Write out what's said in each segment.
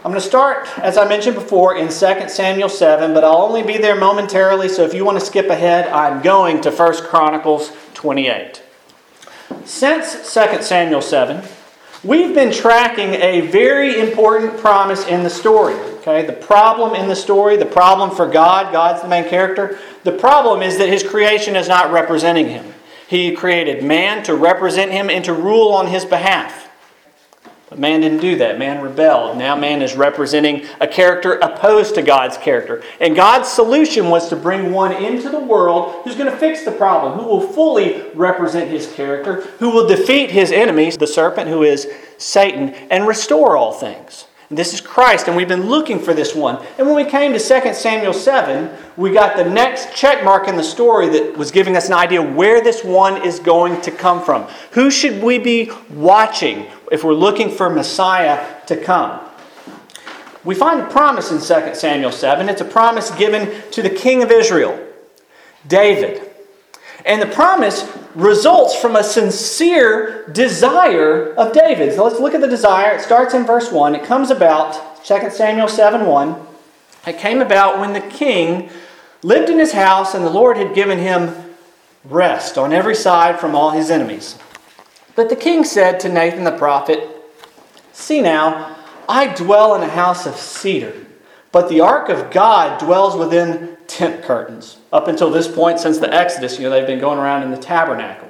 I'm going to start, as I mentioned before, in 2 Samuel 7, but I'll only be there momentarily, so if you want to skip ahead, I'm going to 1 Chronicles 28. Since 2 Samuel 7, we've been tracking a very important promise in the story. Okay, the problem in the story, the problem for God, God's the main character. The problem is that His creation is not representing Him. He created man to represent Him and to rule on His behalf. But man didn't do that. Man rebelled. Now man is representing a character opposed to God's character. And God's solution was to bring one into the world who's going to fix the problem, who will fully represent His character, who will defeat His enemies, the serpent who is Satan, and restore all things. And this is Christ, and we've been looking for this one. And when we came to 2 Samuel 7, we got the next check mark in the story that was giving us an idea where this one is going to come from. Who should we be watching if we're looking for Messiah to come? We find a promise in 2 Samuel 7. It's a promise given to the king of Israel, David. And the promise results from a sincere desire of David. So let's look at the desire. It starts in verse 1. It comes about, 2 Samuel 7:1. It came about when the king lived in his house and the Lord had given him rest on every side from all his enemies. But the king said to Nathan the prophet, "See now, I dwell in a house of cedar, but the ark of God dwells within tent curtains." Up until this point, since the Exodus, they've been going around in the tabernacle.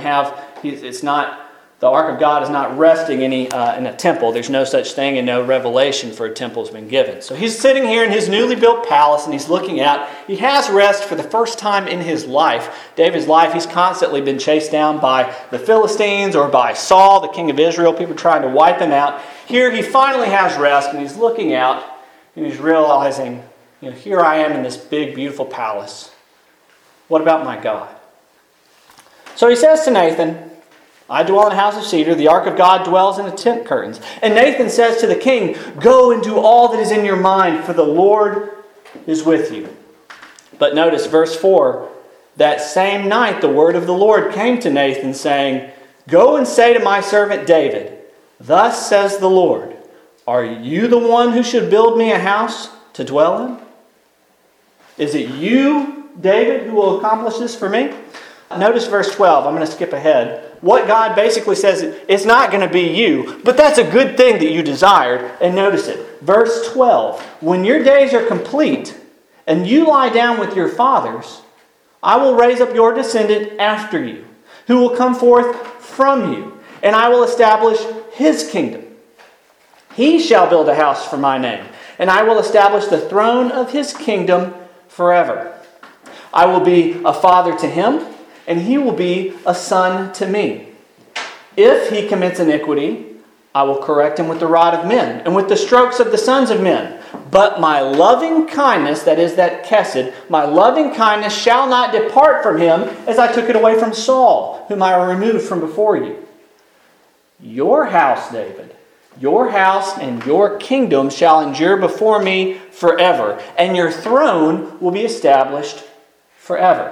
The ark of God is not resting in a temple. There's no such thing, and no revelation for a temple has been given. So he's sitting here in his newly built palace, and he's looking out. He has rest for the first time in his life. David's life, he's constantly been chased down by the Philistines or by Saul, the king of Israel, people trying to wipe him out. Here he finally has rest, and he's looking out, and he's realizing, here I am in this big, beautiful palace. What about my God? So he says to Nathan, "I dwell in a house of cedar. The ark of God dwells in the tent curtains." And Nathan says to the king, "Go and do all that is in your mind, for the Lord is with you." But notice verse 4, "That same night the word of the Lord came to Nathan, saying, Go and say to my servant David, Thus says the Lord, Are you the one who should build me a house to dwell in? Is it you, David, who will accomplish this for me?" Notice verse 12. I'm going to skip ahead. What God basically says, it's not going to be you, but that's a good thing that you desired. And notice it. Verse 12. "When your days are complete and you lie down with your fathers, I will raise up your descendant after you, who will come forth from you, and I will establish his kingdom. He shall build a house for my name, and I will establish the throne of his kingdom forever. I will be a father to him, and he will be a son to me. If he commits iniquity, I will correct him with the rod of men, and with the strokes of the sons of men. But my loving kindness," that is that chesed, "my loving kindness shall not depart from him, as I took it away from Saul, whom I removed from before you. Your house, David, your house and your kingdom shall endure before me forever, and your throne will be established forever."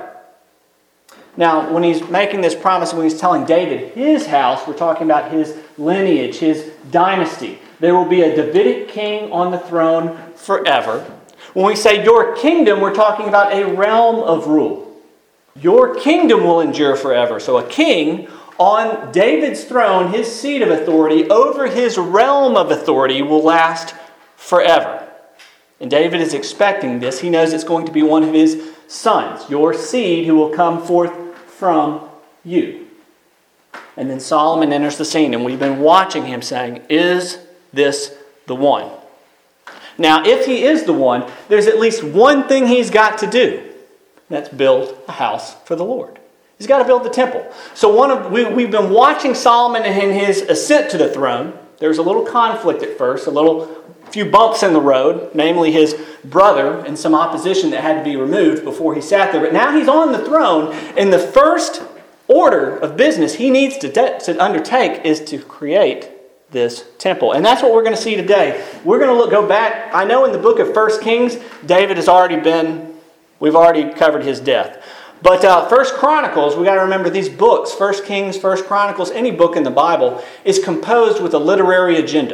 Now, when he's making this promise, when he's telling David his house, we're talking about his lineage, his dynasty. There will be a Davidic king on the throne forever. When we say your kingdom, we're talking about a realm of rule. Your kingdom will endure forever. So a king on David's throne, his seat of authority, over his realm of authority, will last forever. And David is expecting this. He knows it's going to be one of his sons, your seed, who will come forth from you. And then Solomon enters the scene, and we've been watching him saying, "Is this the one?" Now, if he is the one, there's at least one thing he's got to do. That's build a house for the Lord. He's got to build the temple. So we've been watching Solomon in his ascent to the throne. There was a little conflict at first, few bumps in the road, namely his brother and some opposition that had to be removed before he sat there. But now he's on the throne, and the first order of business he needs to undertake is to create this temple. And that's what we're going to see today. We're going to go back. I know in the book of 1 Kings, David we've already covered his death. But 1 Chronicles, we got to remember these books, 1 Kings, 1 Chronicles, any book in the Bible is composed with a literary agenda.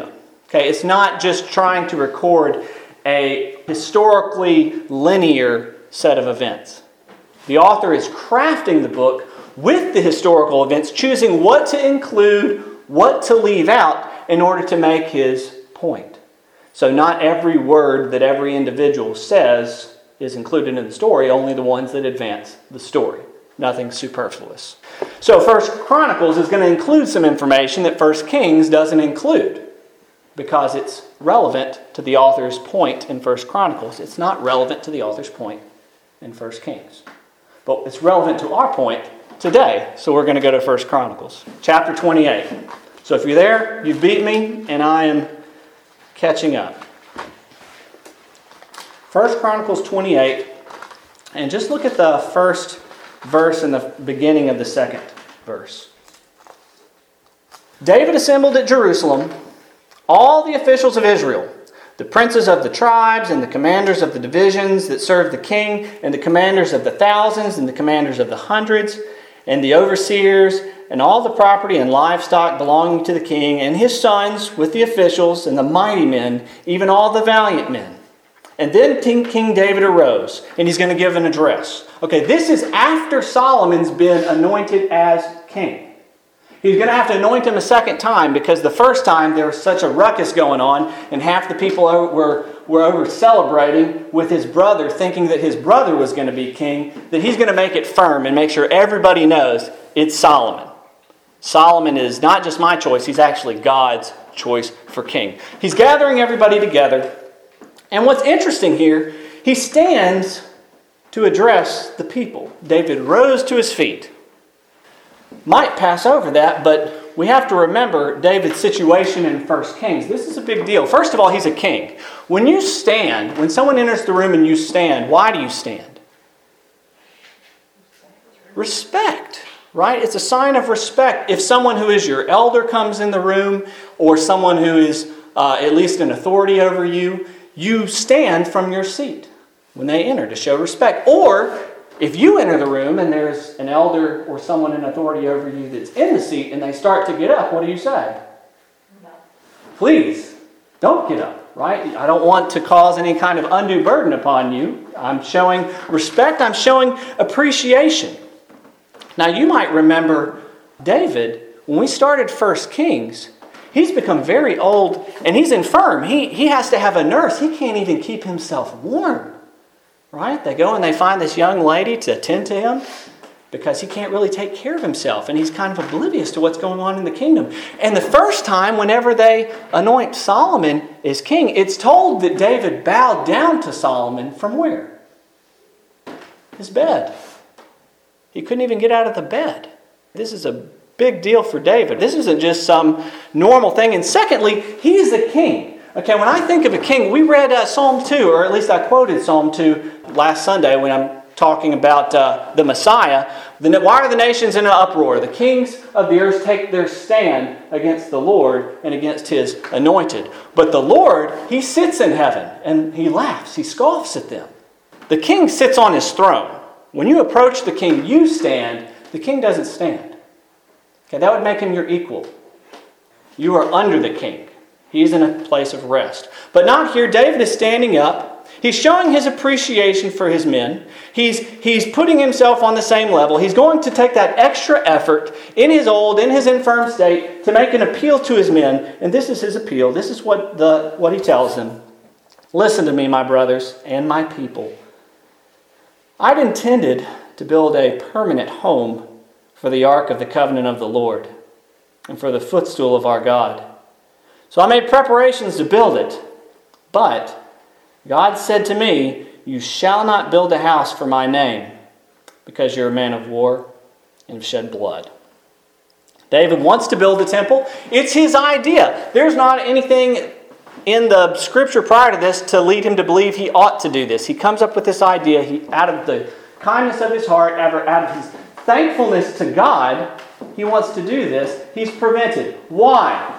Okay, it's not just trying to record a historically linear set of events. The author is crafting the book with the historical events, choosing what to include, what to leave out in order to make his point. So not every word that every individual says is included in the story, only the ones that advance the story. Nothing superfluous. So 1 Chronicles is going to include some information that 1 Kings doesn't include because it's relevant to the author's point in 1 Chronicles. It's not relevant to the author's point in 1 Kings. But it's relevant to our point today. So we're going to go to 1 Chronicles, chapter 28. So if you're there, you've beat me, and I am catching up. 1 Chronicles 28, and just look at the first verse and the beginning of the second verse. David assembled at Jerusalem all the officials of Israel, the princes of the tribes and the commanders of the divisions that served the king, and the commanders of the thousands and the commanders of the hundreds, and the overseers, and all the property and livestock belonging to the king, and his sons with the officials and the mighty men, even all the valiant men. And then King David arose, and he's going to give an address. Okay, this is after Solomon's been anointed as king. He's going to have to anoint him a second time because the first time there was such a ruckus going on, and half the people were over celebrating with his brother, thinking that his brother was going to be king, that he's going to make it firm and make sure everybody knows it's Solomon. Solomon is not just my choice, he's actually God's choice for king. He's gathering everybody together. And what's interesting here, he stands to address the people. David rose to his feet. Might pass over that, but we have to remember David's situation in 1 Kings. This is a big deal. First of all, he's a king. When you stand, when someone enters the room and you stand, why do you stand? Respect, right? It's a sign of respect. If someone who is your elder comes in the room, or someone who is at least an authority over you, you stand from your seat when they enter to show respect. Or if you enter the room and there's an elder or someone in authority over you that's in the seat and they start to get up, what do you say? No. Please, don't get up, right? I don't want to cause any kind of undue burden upon you. I'm showing respect. I'm showing appreciation. Now, you might remember David, when we started 1 Kings, he's become very old and he's infirm. He has to have a nurse. He can't even keep himself warm. Right? They go and they find this young lady to attend to him because he can't really take care of himself and he's kind of oblivious to what's going on in the kingdom. And the first time, whenever they anoint Solomon as king, it's told that David bowed down to Solomon from where? His bed. He couldn't even get out of the bed. This is a big deal for David. This isn't just some normal thing. And secondly, he is the king. Okay, when I think of a king, we read Psalm 2, or at least I quoted Psalm 2 last Sunday when I'm talking about the Messiah. Why are the nations in an uproar? The kings of the earth take their stand against the Lord and against his anointed. But the Lord, he sits in heaven and he laughs, he scoffs at them. The king sits on his throne. When you approach the king, you stand. The king doesn't stand. Okay, that would make him your equal. You are under the king. He's in a place of rest. But not here. David is standing up. He's showing his appreciation for his men. He's putting himself on the same level. He's going to take that extra effort in his infirm state to make an appeal to his men. And this is his appeal. This is what he tells them. Listen to me, my brothers and my people. I'd intended to build a permanent home for the ark of the covenant of the Lord and for the footstool of our God. So I made preparations to build it, but God said to me, you shall not build a house for my name, because you're a man of war and have shed blood. David wants to build the temple. It's his idea. There's not anything in the scripture prior to this to lead him to believe he ought to do this. He comes up with this idea. Out of the kindness of his heart, out of his thankfulness to God, he wants to do this. He's prevented. Why?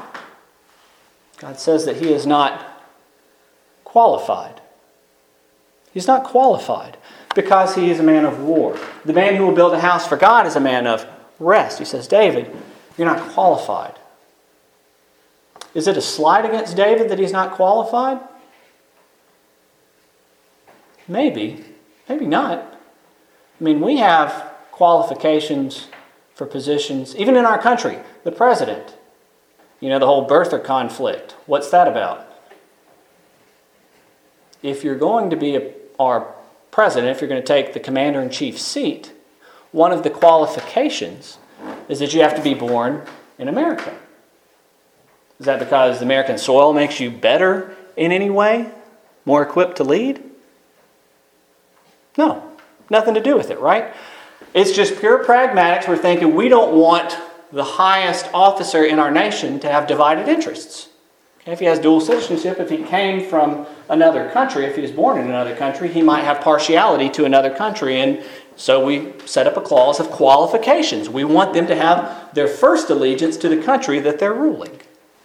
God says that he is not qualified. He's not qualified because he is a man of war. The man who will build a house for God is a man of rest. He says, David, you're not qualified. Is it a slight against David that he's not qualified? Maybe. Maybe not. I mean, we have qualifications for positions, even in our country. The president. You know, the whole birther conflict. What's that about? If you're going to be our president, if you're going to take the commander-in-chief's seat, one of the qualifications is that you have to be born in America. Is that because the American soil makes you better in any way? More equipped to lead? No. Nothing to do with it, right? It's just pure pragmatics. We're thinking we don't want the highest officer in our nation to have divided interests. Okay? If he has dual citizenship, if he came from another country, if he was born in another country, he might have partiality to another country. And so we set up a clause of qualifications. We want them to have their first allegiance to the country that they're ruling.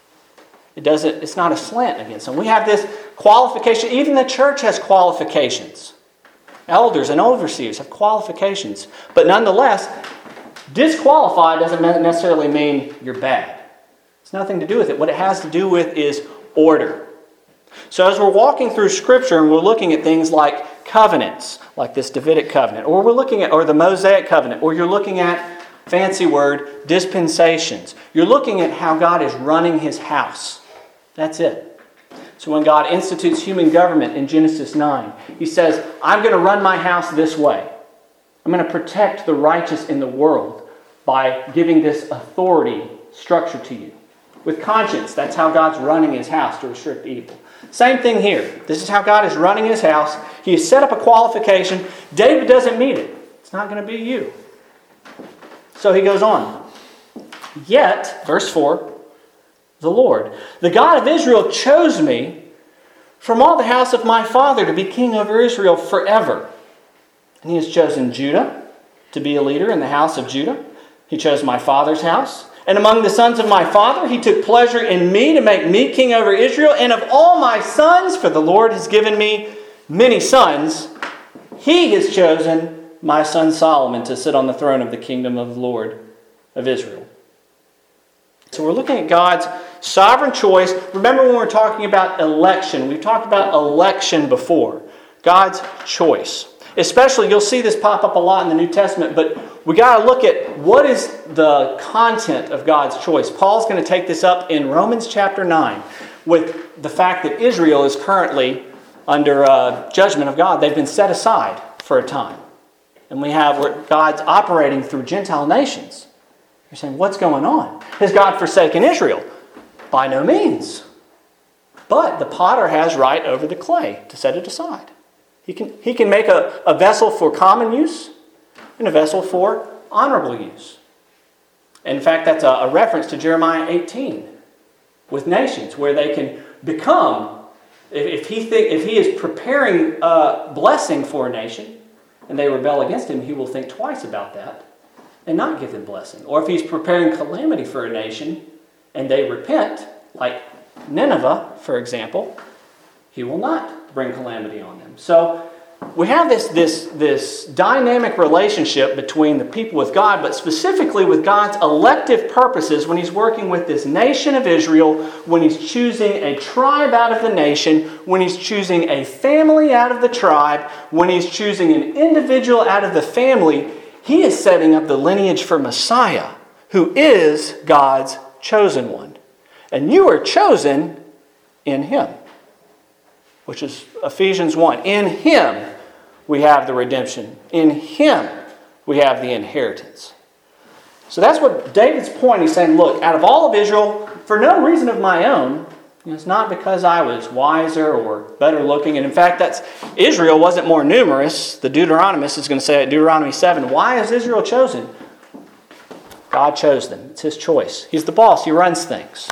It's not a slant against them. We have this qualification. Even the church has qualifications. Elders and overseers have qualifications. But nonetheless, disqualified doesn't necessarily mean you're bad. It's nothing to do with it. What it has to do with is order. So as we're walking through Scripture and we're looking at things like covenants, like this Davidic covenant, or the Mosaic covenant, or you're looking at, fancy word, dispensations. You're looking at how God is running His house. That's it. So when God institutes human government in Genesis 9, He says, I'm going to run my house this way. I'm going to protect the righteous in the world by giving this authority structure to you. With conscience, that's how God's running His house to restrict evil. Same thing here. This is how God is running His house. He has set up a qualification. David doesn't meet it. It's not going to be you. So he goes on. Yet, verse 4, the Lord, the God of Israel, chose me from all the house of my father to be king over Israel forever. And He has chosen Judah to be a leader in the house of Judah. He chose my father's house. And among the sons of my father, He took pleasure in me to make me king over Israel. And of all my sons, for the Lord has given me many sons, He has chosen my son Solomon to sit on the throne of the kingdom of the Lord of Israel. So we're looking at God's sovereign choice. Remember when we were talking about election, we've talked about election before. God's choice. Especially, you'll see this pop up a lot in the New Testament, but we got to look at what is the content of God's choice. Paul's going to take this up in Romans chapter 9 with the fact that Israel is currently under judgment of God. They've been set aside for a time. And we have where God's operating through Gentile nations. You're saying, what's going on? Has God forsaken Israel? By no means. But the potter has right over the clay to set it aside. He can make a vessel for common use and a vessel for honorable use. In fact, that's a reference to Jeremiah 18 with nations where they can become, if he is preparing a blessing for a nation and they rebel against Him, He will think twice about that and not give them blessing. Or if He's preparing calamity for a nation and they repent, like Nineveh, for example, He will not bring calamity on them. So we have this dynamic relationship between the people with God, but specifically with God's elective purposes when He's working with this nation of Israel, when He's choosing a tribe out of the nation, when He's choosing a family out of the tribe, when He's choosing an individual out of the family. He is setting up the lineage for Messiah, who is God's chosen one. And you are chosen in Him, which is Ephesians 1. In Him we have the redemption. In Him we have the inheritance. So that's what David's point. He's saying, look, out of all of Israel, for no reason of my own, it's not because I was wiser or better looking. And in fact, Israel wasn't more numerous. The Deuteronomist is going to say at Deuteronomy 7, why is Israel chosen? God chose them. It's His choice. He's the boss. He runs things.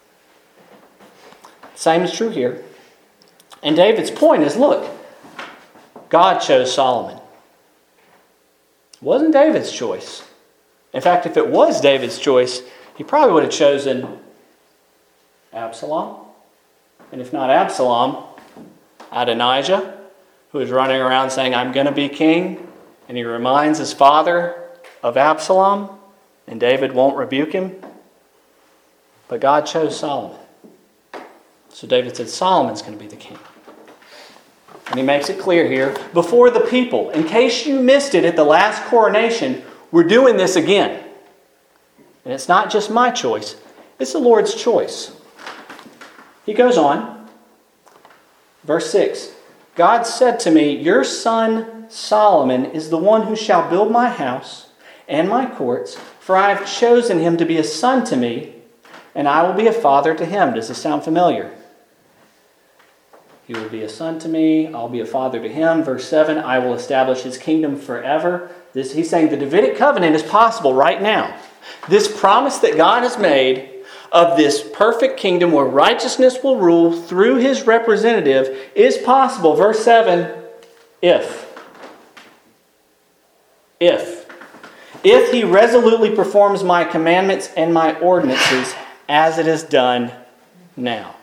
Same is true here. And David's point is, look, God chose Solomon. It wasn't David's choice. In fact, if it was David's choice, he probably would have chosen Absalom. And if not Absalom, Adonijah, who is running around saying, I'm going to be king. And he reminds his father of Absalom. And David won't rebuke him. But God chose Solomon. So David said Solomon's going to be the king. And he makes it clear here before the people. In case you missed it at the last coronation, we're doing this again. And it's not just my choice, it's the Lord's choice. He goes on, verse 6. God said to me, your son Solomon is the one who shall build my house and my courts, for I have chosen him to be a son to me, and I will be a father to him. Does this sound familiar? He will be a son to me, I'll be a father to him. Verse 7, I will establish his kingdom forever. He's saying the Davidic covenant is possible right now. This promise that God has made of this perfect kingdom where righteousness will rule through his representative is possible. Verse 7, if he resolutely performs my commandments and my ordinances as it is done now.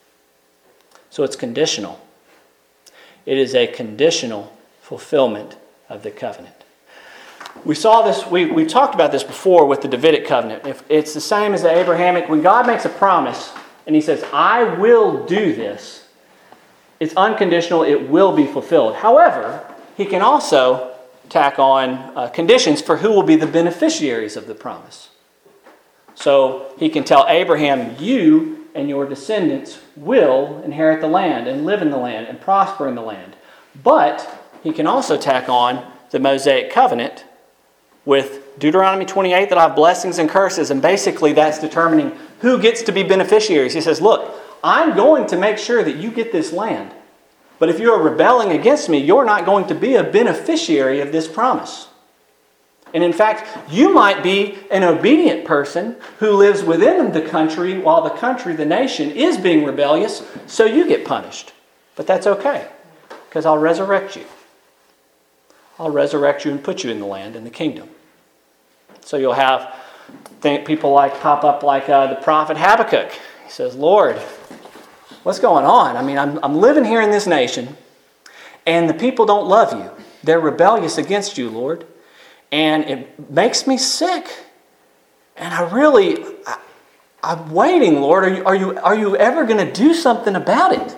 So it's conditional. It is a conditional fulfillment of the covenant. We saw this, we talked about this before with the Davidic covenant. If it's the same as the Abrahamic, when God makes a promise and he says, I will do this, it's unconditional, it will be fulfilled. However, he can also tack on conditions for who will be the beneficiaries of the promise. So he can tell Abraham, you and your descendants will inherit the land and live in the land and prosper in the land. But he can also tack on the Mosaic covenant with Deuteronomy 28 that I have blessings and curses, and basically that's determining who gets to be beneficiaries. He says, look, I'm going to make sure that you get this land. But if you're rebelling against me, you're not going to be a beneficiary of this promise. And in fact, you might be an obedient person who lives within the country while the country, the nation, is being rebellious, so you get punished. But that's okay, because I'll resurrect you. I'll resurrect you and put you in the land, in the kingdom. So you'll have people pop up like the prophet Habakkuk. He says, Lord, what's going on? I mean, I'm living here in this nation, and the people don't love you. They're rebellious against you, Lord. And it makes me sick. And I'm waiting, Lord. Are you ever going to do something about it?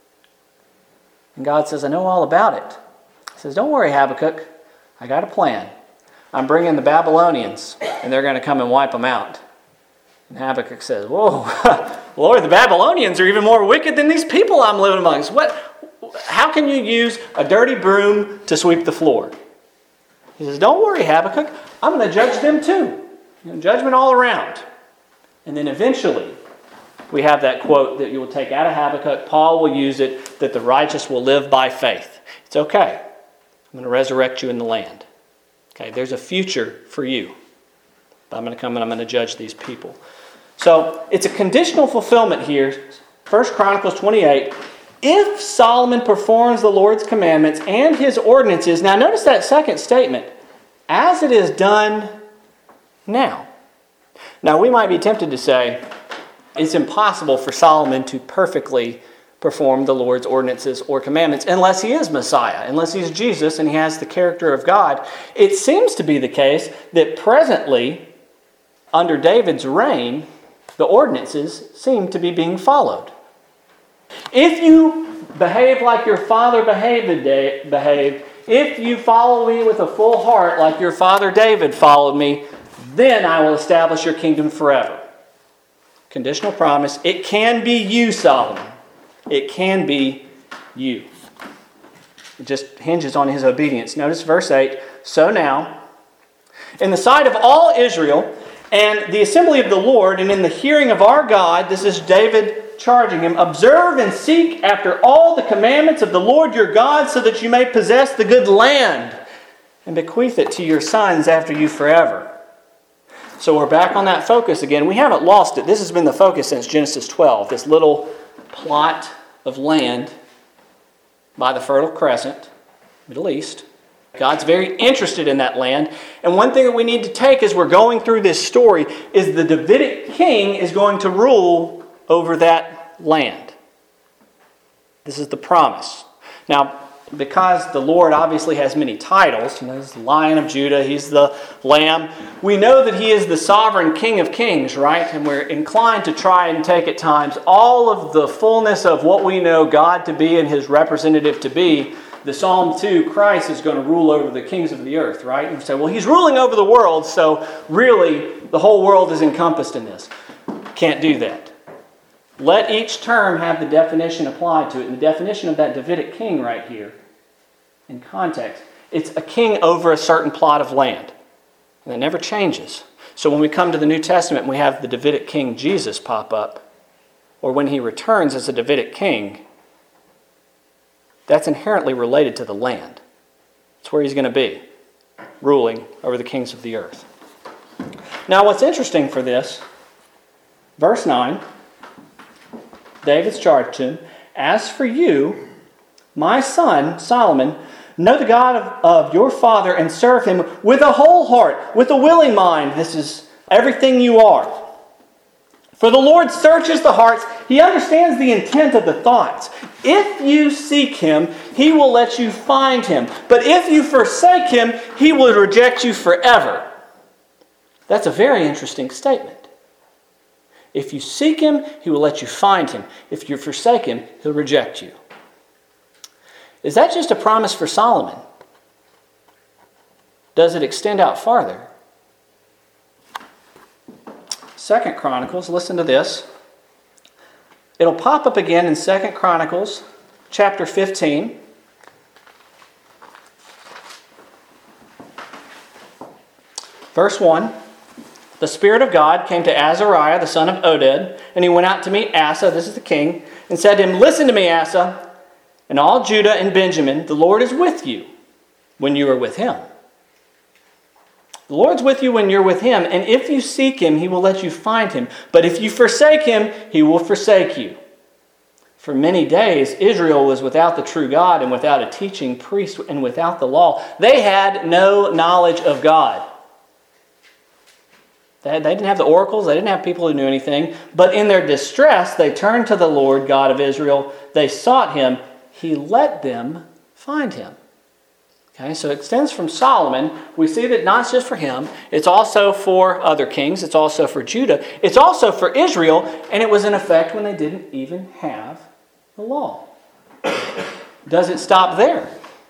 And God says, I know all about it. He says, don't worry, Habakkuk. I got a plan. I'm bringing the Babylonians, and they're going to come and wipe them out. And Habakkuk says, whoa, Lord, the Babylonians are even more wicked than these people I'm living amongst. How can you use a dirty broom to sweep the floor? He says, don't worry, Habakkuk. I'm going to judge them too. Judgment all around. And then eventually, we have that quote that you will take out of Habakkuk. Paul will use it, that the righteous will live by faith. It's okay. I'm going to resurrect you in the land. Okay, there's a future for you. But I'm going to come and I'm going to judge these people. So it's a conditional fulfillment here. 1 Chronicles 28. If Solomon performs the Lord's commandments and his ordinances, now notice that second statement, as it is done now. Now we might be tempted to say, it's impossible for Solomon to perfectly perform the Lord's ordinances or commandments unless he is Messiah, unless he's Jesus and he has the character of God. It seems to be the case that presently, under David's reign, the ordinances seem to be being followed. If you behave like your father behaved, if you follow me with a full heart like your father David followed me, then I will establish your kingdom forever. Conditional promise. It can be you, Solomon. It can be you. It just hinges on his obedience. Notice verse 8. So now, in the sight of all Israel and the assembly of the Lord, and in the hearing of our God, this is David charging him, observe and seek after all the commandments of the Lord your God, so that you may possess the good land and bequeath it to your sons after you forever. So we're back on that focus again. We haven't lost it. This has been the focus since Genesis 12, this little plot of land by the Fertile Crescent, Middle East. God's very interested in that land. And one thing that we need to take as we're going through this story is the Davidic king is going to rule over that land. This is the promise. Now, because the Lord obviously has many titles, he's the Lion of Judah, he's the Lamb, we know that he is the sovereign King of Kings, right? And we're inclined to try and take at times all of the fullness of what we know God to be and his representative to be. The Psalm 2, Christ is going to rule over the kings of the earth, right? And we say, well, he's ruling over the world, so really the whole world is encompassed in this. Can't do that. Let each term have the definition applied to it. And the definition of that Davidic king right here, in context, it's a king over a certain plot of land. And it never changes. So when we come to the New Testament and we have the Davidic king Jesus pop up, or when he returns as a Davidic king, that's inherently related to the land. It's where he's going to be, ruling over the kings of the earth. Now what's interesting for this, verse 9, David's charge to him, as for you, my son, Solomon, know the God of your father and serve him with a whole heart, with a willing mind. This is everything you are. For the Lord searches the hearts. He understands the intent of the thoughts. If you seek him, he will let you find him. But if you forsake him, he will reject you forever. That's a very interesting statement. If you seek him, he will let you find him. If you forsake him, he'll reject you. Is that just a promise for Solomon? Does it extend out farther? 2 Chronicles, listen to this. It'll pop up again in 2 Chronicles chapter 15. Verse 1. The Spirit of God came to Azariah, the son of Oded, and he went out to meet Asa, this is the king, and said to him, listen to me, Asa, and all Judah and Benjamin, the Lord is with you when you are with him. The Lord's with you when you're with him, and if you seek him, he will let you find him. But if you forsake him, he will forsake you. For many days, Israel was without the true God and without a teaching priest and without the law. They had no knowledge of God. They didn't have the oracles. They didn't have people who knew anything. But in their distress, they turned to the Lord God of Israel. They sought him. He let them find him. Okay, so it extends from Solomon. We see that not just for him. It's also for other kings. It's also for Judah. It's also for Israel. And it was in effect when they didn't even have the law. Does it stop there?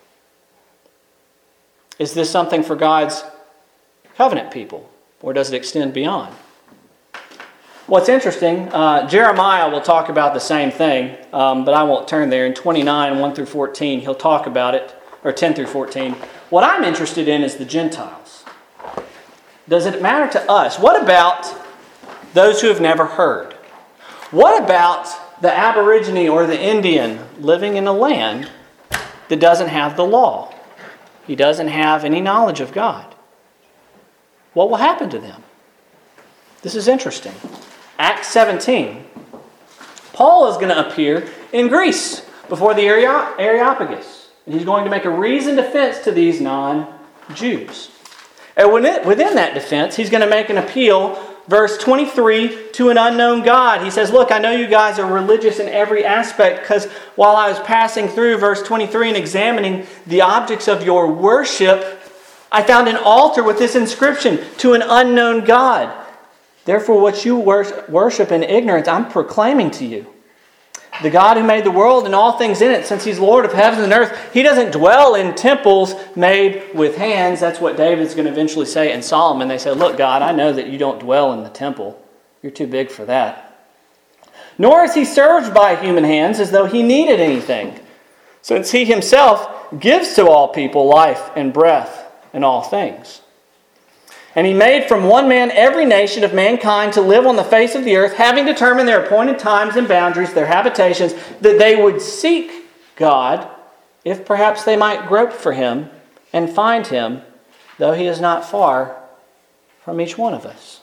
Is this something for God's covenant people? Or does it extend beyond? What's interesting, Jeremiah will talk about the same thing, but I won't turn there. In 29, 1 through 14, he'll talk about it, or 10 through 14. What I'm interested in is the Gentiles. Does it matter to us? What about those who have never heard? What about the Aborigine or the Indian living in a land that doesn't have the law? He doesn't have any knowledge of God. What will happen to them? This is interesting. Acts 17. Paul is going to appear in Greece before the Areopagus. And he's going to make a reasoned defense to these non-Jews. And within that defense, he's going to make an appeal, verse 23, to an unknown God. He says, look, I know you guys are religious in every aspect because while I was passing through verse 23 and examining the objects of your worship, I found an altar with this inscription, to an unknown God. Therefore, what you worship in ignorance, I'm proclaiming to you. The God who made the world and all things in it, since he's Lord of heaven and earth, he doesn't dwell in temples made with hands. That's what David's going to eventually say in Solomon. They say, look, God, I know that you don't dwell in the temple. You're too big for that. Nor is he served by human hands as though he needed anything, since he himself gives to all people life and breath in all things. And he made from one man every nation of mankind to live on the face of the earth, having determined their appointed times and boundaries, their habitations, that they would seek God, if perhaps they might grope for him and find him, though he is not far from each one of us.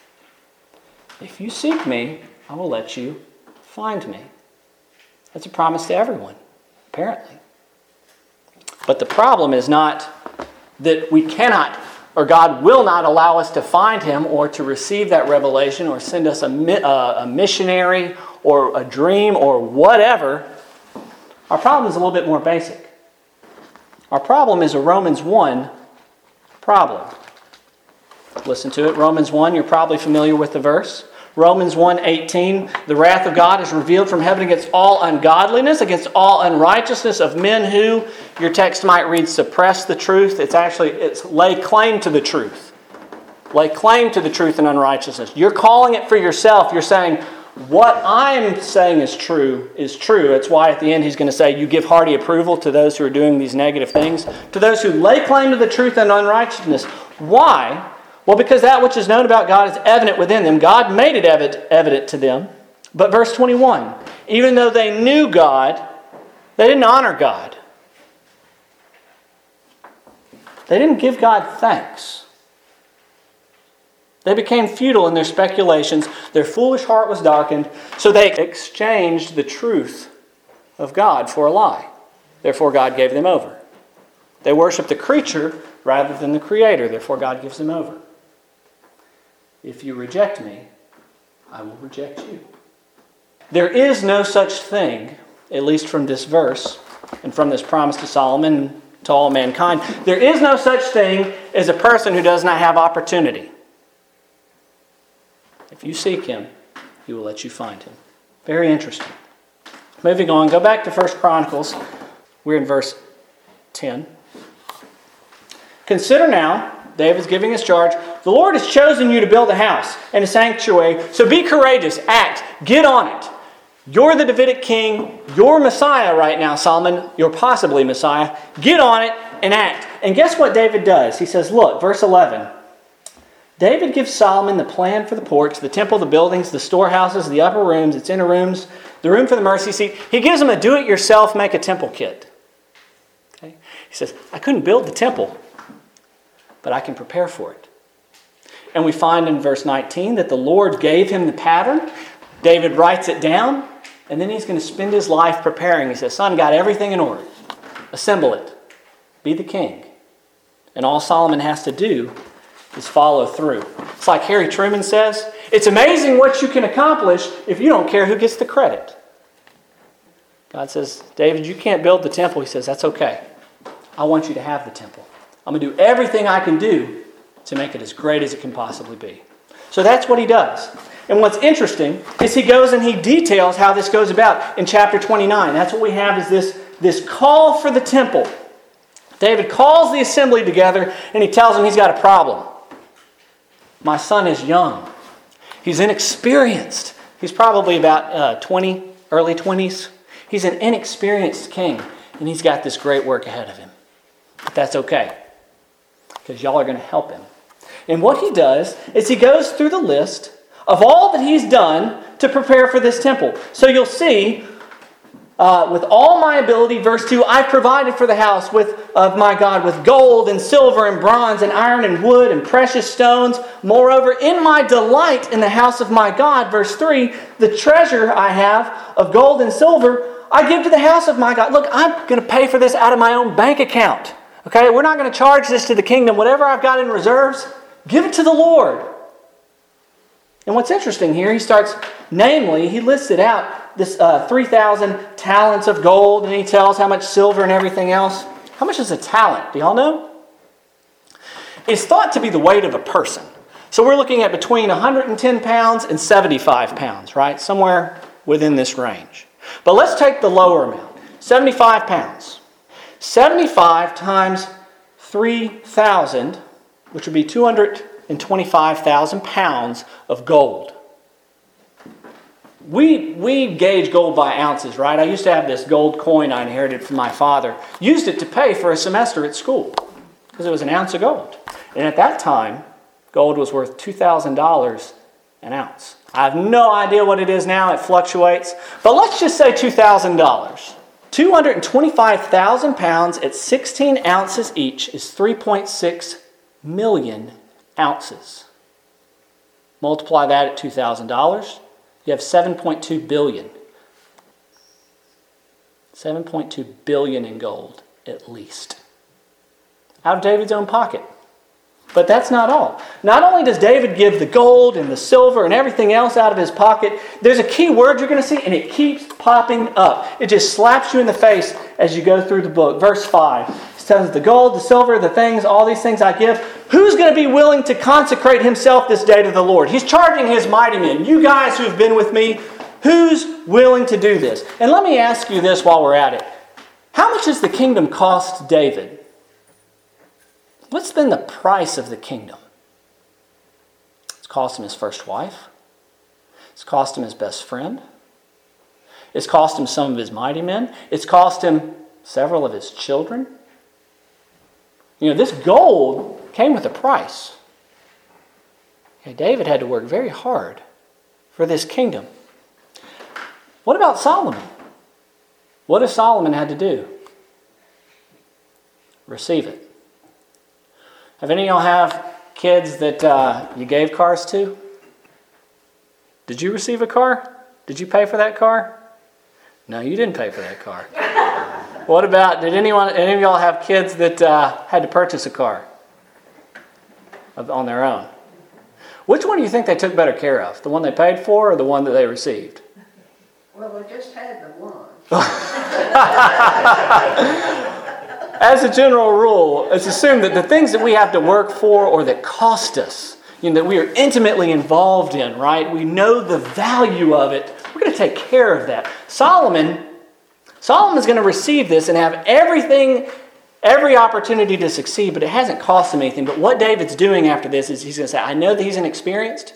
If you seek me, I will let you find me. That's a promise to everyone, apparently. But the problem is not that we cannot, or God will not allow us to find him or to receive that revelation or send us a missionary or a dream or whatever. Our problem is a little bit more basic. Our problem is a Romans 1 problem. Listen to it. Romans 1, you're probably familiar with the verse. Romans 1:18, the wrath of God is revealed from heaven against all ungodliness, against all unrighteousness of men who, your text might read, suppress the truth. It's lay claim to the truth. Lay claim to the truth and unrighteousness. You're calling it for yourself. You're saying, what I'm saying is true is true. That's why at the end he's going to say, you give hearty approval to those who are doing these negative things, to those who lay claim to the truth and unrighteousness. Why? Well, because that which is known about God is evident within them. God made it evident to them. But verse 21, even though they knew God, they didn't honor God. They didn't give God thanks. They became futile in their speculations. Their foolish heart was darkened, so they exchanged the truth of God for a lie. Therefore, God gave them over. They worshiped the creature rather than the Creator. Therefore, God gives them over. If you reject me, I will reject you. There is no such thing, at least from this verse and from this promise to Solomon, to all mankind, there is no such thing as a person who does not have opportunity. If you seek him, he will let you find him. Very interesting. Moving on, go back to 1 Chronicles. We're in verse 10. Consider now, David's giving his charge, the Lord has chosen you to build a house and a sanctuary, so be courageous, act, get on it. You're the Davidic king, you're Messiah right now, Solomon, you're possibly Messiah. Get on it and act. And guess what David does? He says, look, verse 11. David gives Solomon the plan for the porch, the temple, the buildings, the storehouses, the upper rooms, its inner rooms, the room for the mercy seat. He gives him a do-it-yourself, make a temple kit. Okay? He says, I couldn't build the temple, but I can prepare for it. And we find in verse 19 that the Lord gave him the pattern. David writes it down, and then he's going to spend his life preparing. He says, son, got everything in order. Assemble it. Be the king. And all Solomon has to do is follow through. It's like Harry Truman says, it's amazing what you can accomplish if you don't care who gets the credit. God says, David, you can't build the temple. He says, that's okay. I want you to have the temple. I'm going to do everything I can do to make it as great as it can possibly be. So that's what he does. And what's interesting is he goes and he details how this goes about in chapter 29. That's what we have is this call for the temple. David calls the assembly together and he tells them he's got a problem. My son is young. He's inexperienced. He's probably about 20, early 20s. He's an inexperienced king and he's got this great work ahead of him. But that's okay, because y'all are going to help him. And what he does is he goes through the list of all that he's done to prepare for this temple. So you'll see, with all my ability, verse 2, I've provided for the house of my God with gold and silver and bronze and iron and wood and precious stones. Moreover, in my delight in the house of my God, verse 3, the treasure I have of gold and silver, I give to the house of my God. Look, I'm going to pay for this out of my own bank account. Okay, we're not going to charge this to the kingdom. Whatever I've got in reserves, give it to the Lord. And what's interesting here, he listed out this 3,000 talents of gold, and he tells how much silver and everything else. How much is a talent? Do y'all know? It's thought to be the weight of a person. So we're looking at between 110 pounds and 75 pounds, right? Somewhere within this range. But let's take the lower amount, 75 pounds. 75 times 3,000, which would be 225,000 pounds of gold. We gauge gold by ounces, right? I used to have this gold coin I inherited from my father. Used it to pay for a semester at school because it was an ounce of gold. And at that time, gold was worth $2,000 an ounce. I have no idea what it is now. It fluctuates. But let's just say $2,000. 225,000 pounds at 16 ounces each is 3.6 million ounces. Multiply that at $2,000, you have 7.2 billion. 7.2 billion in gold, at least. Out of David's own pocket. But that's not all. Not only does David give the gold and the silver and everything else out of his pocket, there's a key word you're going to see, and it keeps popping up. It just slaps you in the face as you go through the book. Verse 5. says, the gold, the silver, the things, all these things I give. Who's going to be willing to consecrate himself this day to the Lord? He's charging his mighty men. You guys who have been with me, who's willing to do this? And let me ask you this while we're at it. How much has the kingdom cost David? What's been the price of the kingdom? It's cost him his first wife. It's cost him his best friend. It's cost him some of his mighty men. It's cost him several of his children. This gold came with a price. Okay, David had to work very hard for this kingdom. What about Solomon? What has Solomon had to do? Receive it. Have any of y'all have kids that you gave cars to? Did you receive a car? Did you pay for that car? No, you didn't pay for that car. What about, did any of y'all have kids that had to purchase a car on their own? Which one do you think they took better care of? The one they paid for or the one that they received? Well, we just had the one. As a general rule, it's assumed that the things that we have to work for or that cost us, that we are intimately involved in, right? We know the value of it. We're going to take care of that. Solomon's going to receive this and have every opportunity to succeed, but it hasn't cost him anything. But what David's doing after this is he's going to say, I know that he's inexperienced.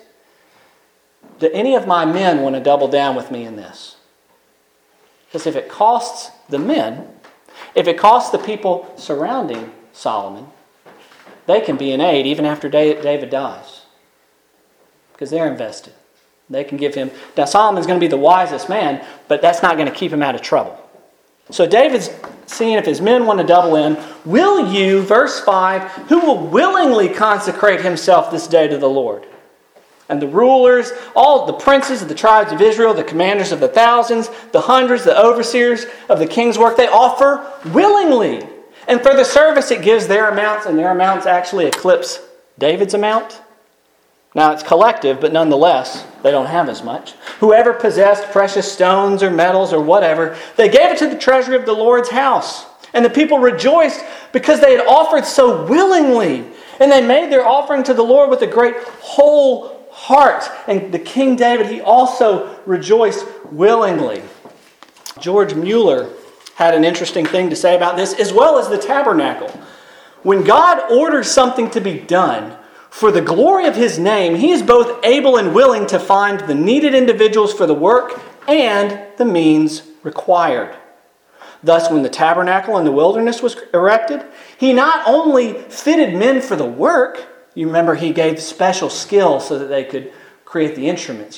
Do any of my men want to double down with me in this? Because if it costs the men, if it costs the people surrounding Solomon, they can be in aid even after David dies. Because they're invested. They can give him... Now Solomon's going to be the wisest man, but that's not going to keep him out of trouble. So David's seeing if his men want to double in. Will you, verse 5, who will willingly consecrate himself this day to the Lord? And the rulers, all the princes of the tribes of Israel, the commanders of the thousands, the hundreds, the overseers of the king's work, they offer willingly. And for the service it gives their amounts, and their amounts actually eclipse David's amount. Now it's collective, but nonetheless, they don't have as much. Whoever possessed precious stones or metals or whatever, they gave it to the treasury of the Lord's house. And the people rejoiced because they had offered so willingly. And they made their offering to the Lord with a great whole heart. And the King David, he also rejoiced willingly. George Mueller had an interesting thing to say about this, as well as the tabernacle. When God orders something to be done for the glory of his name, he is both able and willing to find the needed individuals for the work and the means required. Thus, when the tabernacle in the wilderness was erected, he not only fitted men for the work, you remember he gave special skill so that they could create the instruments,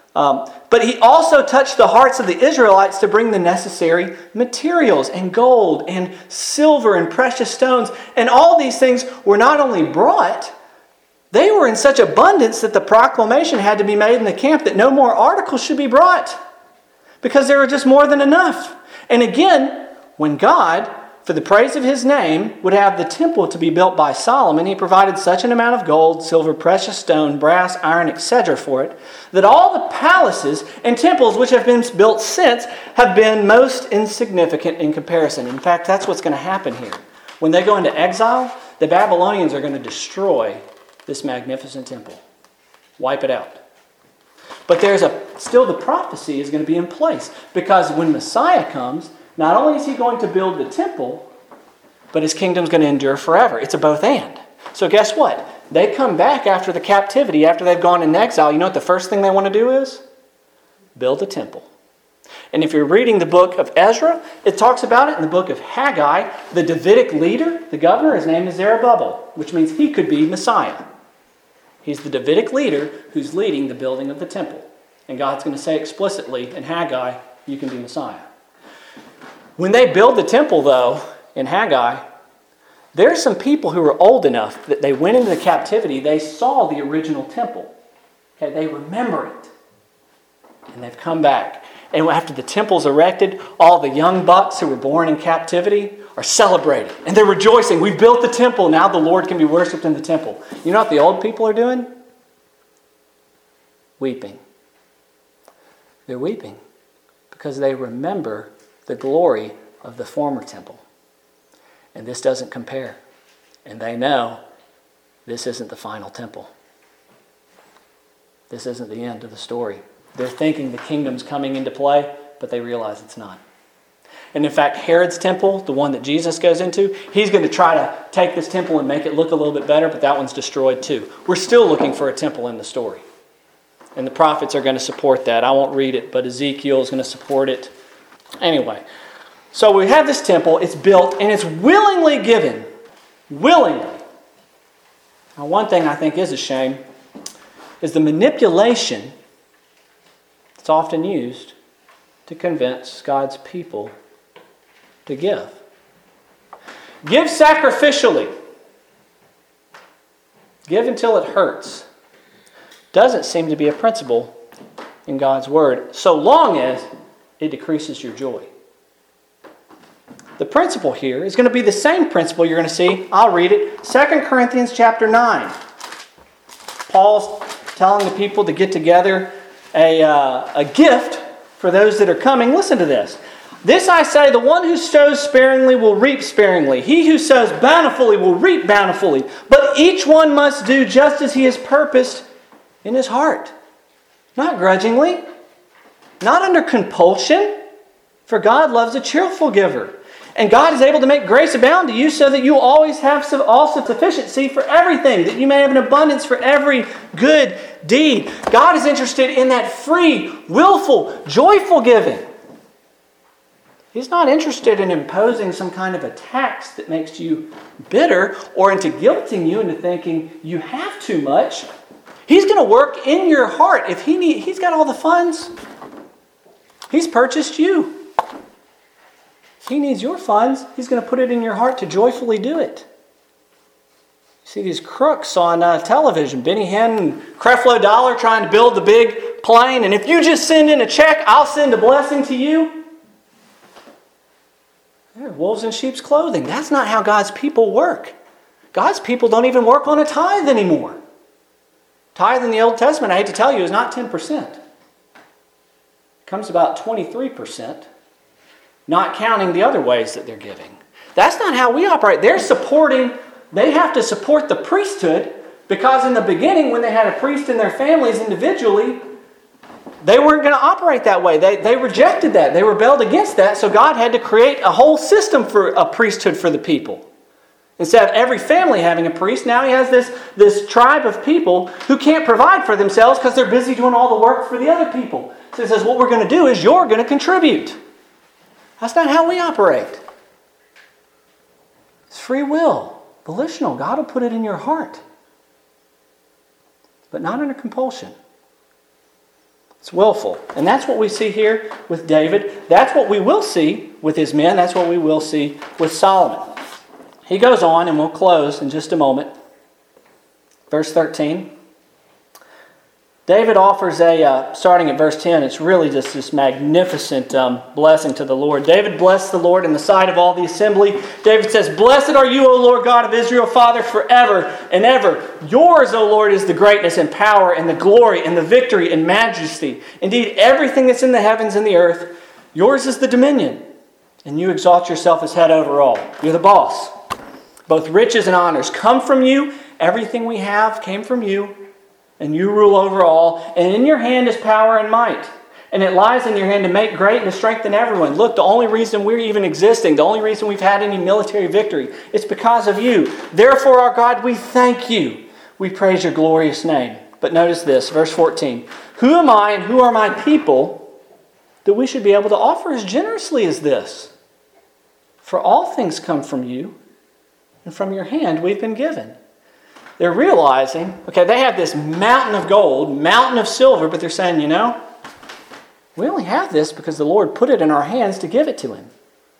but he also touched the hearts of the Israelites to bring the necessary materials and gold and silver and precious stones. And all these things were not only brought, they were in such abundance that the proclamation had to be made in the camp that no more articles should be brought because there were just more than enough. And again, when God, for the praise of his name, would have the temple to be built by Solomon, he provided such an amount of gold, silver, precious stone, brass, iron, etc. for it, that all the palaces and temples which have been built since have been most insignificant in comparison. In fact, that's what's going to happen here. When they go into exile, the Babylonians are going to destroy this magnificent temple. Wipe it out. But still the prophecy is going to be in place. Because when Messiah comes, not only is he going to build the temple, but his kingdom's going to endure forever. It's a both and. So guess what? They come back after the captivity, after they've gone in exile. You know what the first thing they want to do is? Build a temple. And if you're reading the book of Ezra, it talks about it in the book of Haggai. The Davidic leader, the governor, his name is Zerubbabel, which means he could be Messiah. He's the Davidic leader who's leading the building of the temple. And God's going to say explicitly in Haggai, you can be Messiah. When they build the temple, though, in Haggai, there are some people who are old enough that they went into the captivity, they saw the original temple. Okay, they remember it. And they've come back. And after the temple's erected, all the young bucks who were born in captivity are celebrating. And they're rejoicing. We've built the temple. Now the Lord can be worshipped in the temple. You know what the old people are doing? Weeping. They're weeping because they remember the glory of the former temple. And this doesn't compare. And they know this isn't the final temple. This isn't the end of the story. They're thinking the kingdom's coming into play, but they realize it's not. And in fact, Herod's temple, the one that Jesus goes into, he's going to try to take this temple and make it look a little bit better, but that one's destroyed too. We're still looking for a temple in the story. And the prophets are going to support that. I won't read it, but Ezekiel is going to support it. Anyway, so we have this temple, it's built, and it's willingly given. Willingly. Now, one thing I think is a shame is the manipulation that's often used to convince God's people to give. Give sacrificially. Give until it hurts. Doesn't seem to be a principle in God's Word, so long as it decreases your joy. The principle here is going to be the same principle you're going to see. I'll read it. 2 Corinthians chapter 9. Paul's telling the people to get together a gift for those that are coming. Listen to this. This I say, the one who sows sparingly will reap sparingly. He who sows bountifully will reap bountifully. But each one must do just as he has purposed in his heart. Not grudgingly. Not under compulsion. For God loves a cheerful giver. And God is able to make grace abound to you so that you always have all sufficiency for everything, that you may have an abundance for every good deed. God is interested in that free, willful, joyful giving. He's not interested in imposing some kind of a tax that makes you bitter or into guilting you into thinking you have too much. He's going to work in your heart. If he's got all the funds, he's purchased you. If he needs your funds, he's going to put it in your heart to joyfully do it. You see these crooks on television, Benny Hinn and Creflo Dollar trying to build the big plane, and if you just send in a check, I'll send a blessing to you. They're wolves in sheep's clothing. That's not how God's people work. God's people don't even work on a tithe anymore. Tithe in the Old Testament, I hate to tell you, is not 10%. It comes about 23%. Not counting the other ways that they're giving. That's not how we operate. They have to support the priesthood because in the beginning when they had a priest in their families individually, they weren't going to operate that way. They rejected that. They rebelled against that, so God had to create a whole system for a priesthood for the people. Instead of every family having a priest, now he has this tribe of people who can't provide for themselves because they're busy doing all the work for the other people. So he says, what we're going to do is you're going to contribute. That's not how we operate. It's free will, volitional. God will put it in your heart. But not under compulsion. It's willful. And that's what we see here with David. That's what we will see with his men. That's what we will see with Solomon. He goes on, and we'll close in just a moment. Verse 13. David offers starting at verse 10, it's really just this magnificent blessing to the Lord. David blessed the Lord in the sight of all the assembly. David says, "Blessed are you, O Lord God of Israel, Father, forever and ever. Yours, O Lord, is the greatness and power and the glory and the victory and majesty. Indeed, everything that's in the heavens and the earth, yours is the dominion. And you exalt yourself as head over all." You're the boss. Both riches and honors come from you. Everything we have came from you. And you rule over all, and in your hand is power and might. And it lies in your hand to make great and to strengthen everyone. Look, the only reason we're even existing, the only reason we've had any military victory, it's because of you. Therefore, our God, we thank you. We praise your glorious name. But notice this, verse 14. Who am I and who are my people that we should be able to offer as generously as this? For all things come from you, and from your hand we've been given. They're realizing, okay, they have this mountain of gold, mountain of silver, but they're saying, we only have this because the Lord put it in our hands to give it to him.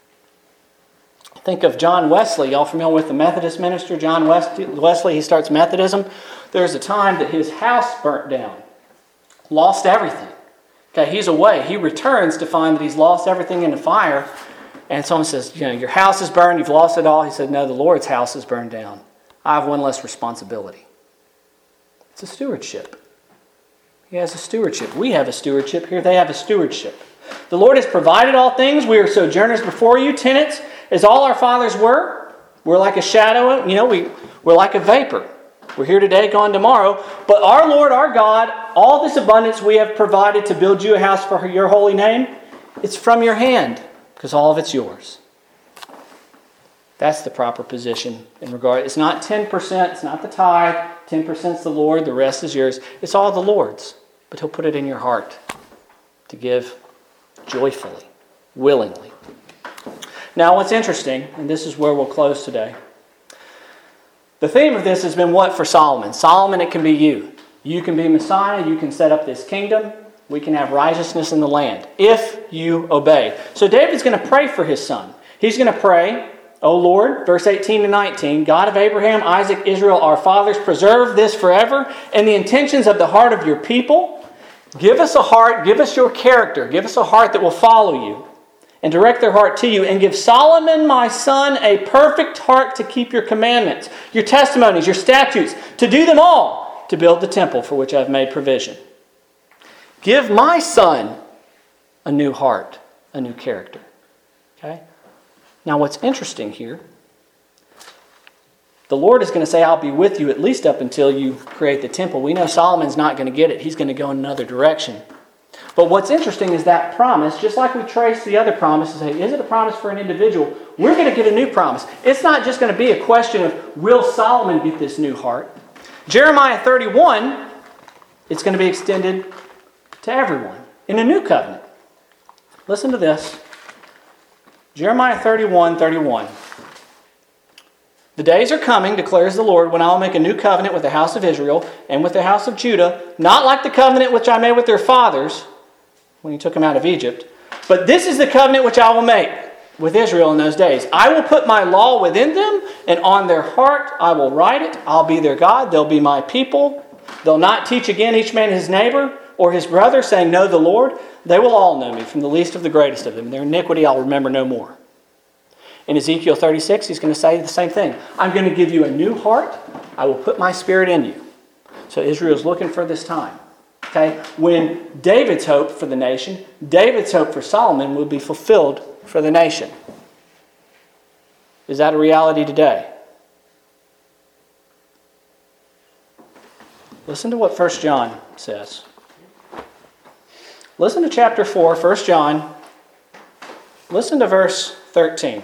Think of John Wesley. Y'all familiar with the Methodist minister, John Wesley? He starts Methodism. There's a time that his house burnt down. Lost everything. Okay, he's away. He returns to find that he's lost everything in the fire. And someone says, your house is burned, you've lost it all. He said, no, the Lord's house is burned down. I have one less responsibility. It's a stewardship. He has a stewardship. We have a stewardship here. They have a stewardship. The Lord has provided all things. We are sojourners before you, tenants, as all our fathers were. We're like a shadow, we're like a vapor. We're here today, gone tomorrow. But our Lord, our God, all this abundance we have provided to build you a house for your holy name, it's from your hand, because all of it's yours. That's the proper position in regard. It's not 10%, it's not the tithe. 10% is the Lord, the rest is yours. It's all the Lord's. But He'll put it in your heart to give joyfully, willingly. Now, what's interesting, and this is where we'll close today. The theme of this has been what for Solomon? Solomon, it can be you. You can be Messiah. You can set up this kingdom. We can have righteousness in the land if you obey. So David's going to pray for his son. He's going to pray, O Lord, verse 18 to 19, God of Abraham, Isaac, Israel, our fathers, preserve this forever and the intentions of the heart of your people. Give us a heart, give us your character, give us a heart that will follow you and direct their heart to you, and give Solomon my son a perfect heart to keep your commandments, your testimonies, your statutes, to do them all, to build the temple for which I have made provision. Give my son a new heart, a new character. Okay? Now what's interesting here, the Lord is going to say, I'll be with you at least up until you create the temple. We know Solomon's not going to get it. He's going to go in another direction. But what's interesting is that promise, just like we trace the other promises, say, is it a promise for an individual? We're going to get a new promise. It's not just going to be a question of, will Solomon get this new heart? Jeremiah 31, it's going to be extended to everyone in a new covenant. Listen to this. Jeremiah 31:31. The days are coming, declares the Lord, when I will make a new covenant with the house of Israel and with the house of Judah, not like the covenant which I made with their fathers when He took them out of Egypt. But this is the covenant which I will make with Israel in those days. I will put my law within them, and on their heart I will write it. I'll be their God. They'll be my people. They'll not teach again each man his neighbor or his brother, saying, know the Lord. They will all know me, from the least to the greatest of them. Their iniquity I'll remember no more. In Ezekiel 36, he's going to say the same thing. I'm going to give you a new heart. I will put my spirit in you. So Israel's looking for this time. Okay? When David's hope for the nation, David's hope for Solomon will be fulfilled for the nation. Is that a reality today? Listen to what 1 John says. Listen to chapter 4, 1 John. Listen to verse 13.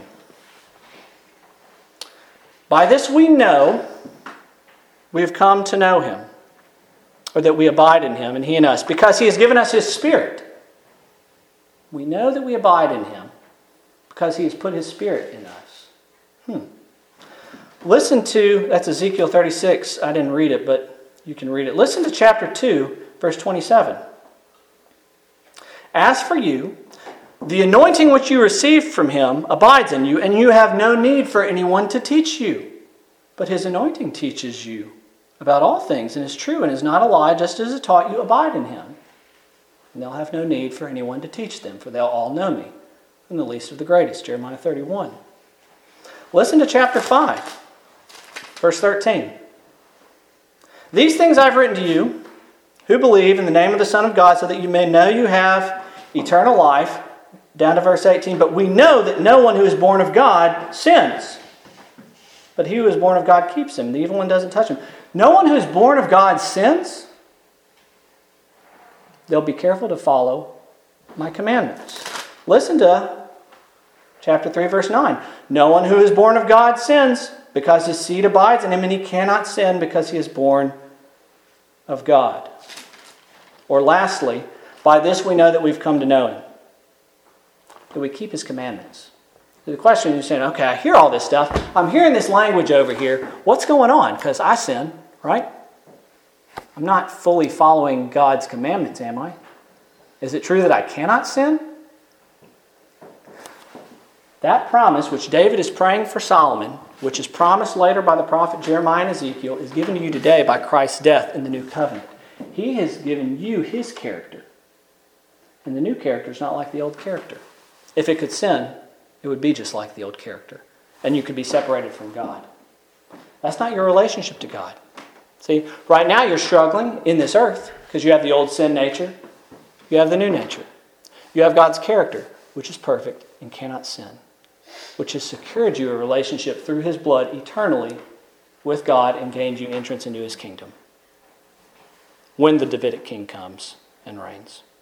By this we know we have come to know Him, or that we abide in Him and He in us, because He has given us His Spirit. We know that we abide in Him because He has put His Spirit in us. Listen to, that's Ezekiel 36. I didn't read it, but you can read it. Listen to chapter 2, verse 27. As for you, the anointing which you received from Him abides in you, and you have no need for anyone to teach you. But His anointing teaches you about all things, and is true and is not a lie, just as it taught you, abide in Him. And they'll have no need for anyone to teach them, for they'll all know me, from the least to the greatest. Jeremiah 31. Listen to chapter 5, verse 13. These things I've written to you, who believe in the name of the Son of God, so that you may know you have eternal life. Down to verse 18, but we know that no one who is born of God sins. But he who is born of God keeps him. The evil one doesn't touch him. No one who is born of God sins. They'll be careful to follow my commandments. Listen to chapter 3, verse 9. No one who is born of God sins, because his seed abides in him, and he cannot sin because he is born of God. Or lastly, by this we know that we've come to know Him, that we keep His commandments. The question is saying, okay, I hear all this stuff. I'm hearing this language over here. What's going on? Because I sin, right? I'm not fully following God's commandments, am I? Is it true that I cannot sin? That promise, which David is praying for Solomon, which is promised later by the prophet Jeremiah and Ezekiel, is given to you today by Christ's death in the new covenant. He has given you His character. And the new character is not like the old character. If it could sin, it would be just like the old character. And you could be separated from God. That's not your relationship to God. See, right now you're struggling in this earth because you have the old sin nature. You have the new nature. You have God's character, which is perfect and cannot sin. which has secured you a relationship through his blood eternally with God and gained you entrance into his kingdom when the Davidic king comes and reigns.